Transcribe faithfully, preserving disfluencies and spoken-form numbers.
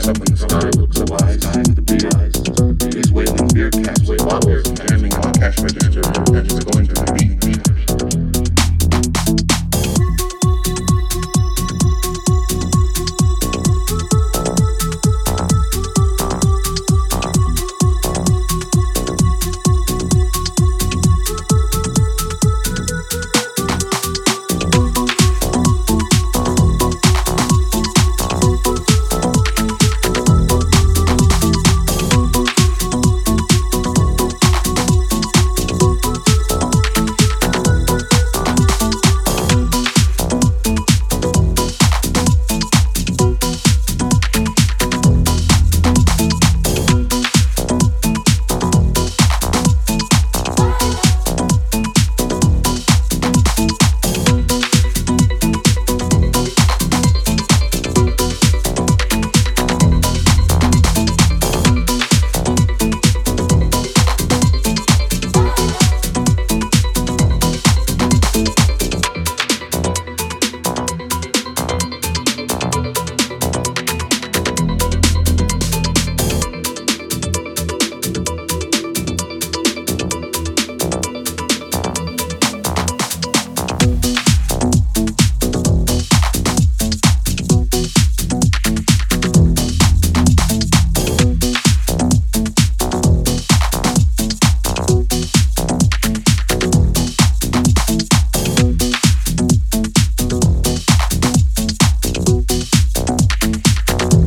looks up in the sky, looks up in the sky with the beer. He's waving beer caps, bottles, jamming on the cash register. Cash is going